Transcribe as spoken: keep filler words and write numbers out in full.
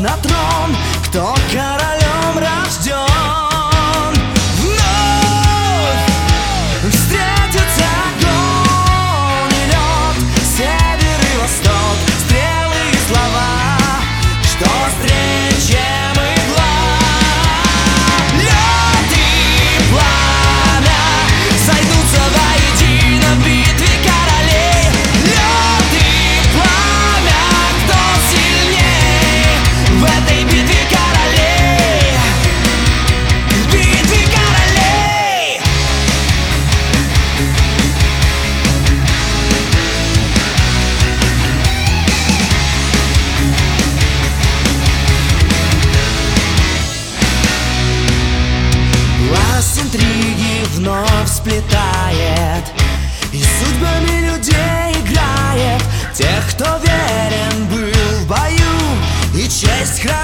на трон, кто королем рожден. Вновь встретятся огонь и лед, север и восток, стрелы и слова, что острее, чем игла. Лед и пламя сойдутся воедино в битве королей. Лед и пламя, кто сильней в этой битве королей? В битве королей! Власть интриги вновь сплетает и судьбами людей играет. Тех, кто верен был в бою и честь хранит.